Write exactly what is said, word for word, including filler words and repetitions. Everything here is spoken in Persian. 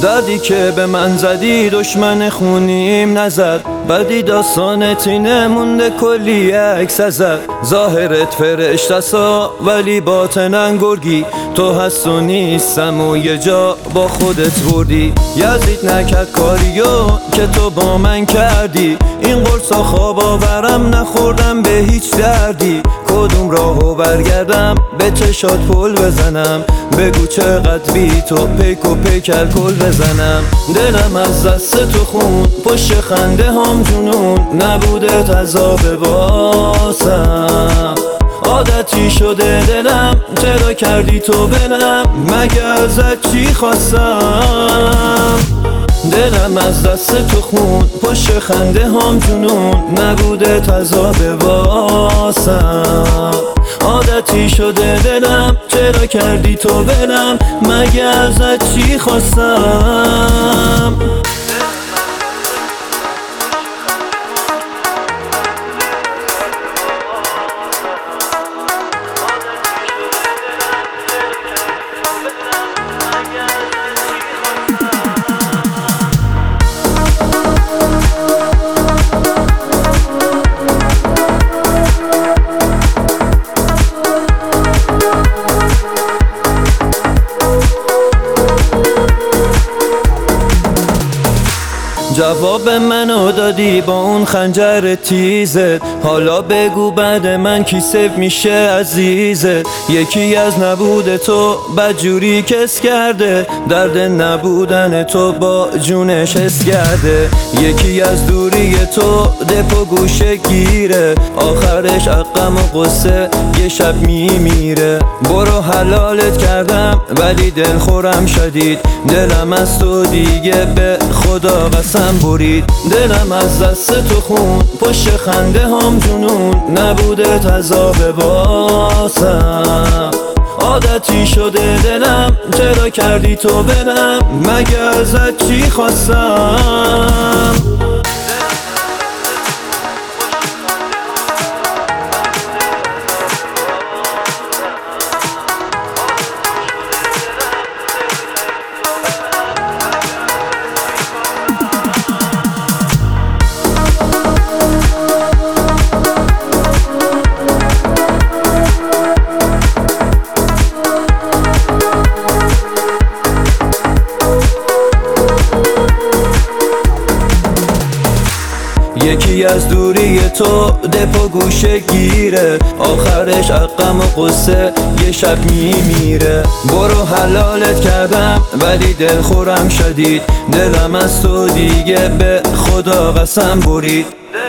دردی که به من زدی دشمن خونیم نزد، بدی داستانت اینه مونده کلی عکس ازت. ظاهرت فرشته‌سا ولی باطنن گرگی، تو هست و نیستم و یه جا با خودت بردی. یزید نکرد کاریو که تو با من کردی، این قرصا خواب آورم نخوردم به هیچ دردی. کدوم راهو برگردم به چشات پل بزنم، بگو چقدر بی تو پیک و پیک الکل بزنم. دلم از دست تو خون پشت خنده هم جنون، نبوده عذاب واسم عادتی شده دلم، چرا کردی تو بلم مگه ازت چی خواستم. دلم از دست تو خون پشت خنده هم جنون، نبوده عذاب واسم عادتی شده دلم، چرا کردی تو بلم مگه ازت چی خواستم. جواب منو دادی با اون خنجر تیزت، حالا بگو بعد من کی سیف میشه عزیزت. یکی از نبود تو بدجوری کس کرده، درد نبودن تو با جونش حس کرده. یکی از دوری تو دپ و گوشه گیره، آخرش عقم و قصه یه شب میمیره. برو حلالت کردم ولی دل خورم شدید، دلم از تو دیگه به خدا قسم برید. دلم از دست تو خون پشت خنده هم جنون، نبوده عذاب واسم عادتی شده دلم، چرا کردی تو بلم مگه ازت چی خواستم. یکی از دوری تو دپ و گوشه گیره، آخرش عقم و قصه یه شب میمیره. برو حلالت کردم ولی دل خورم شدید، دلم از تو دیگه به خدا قسم برید.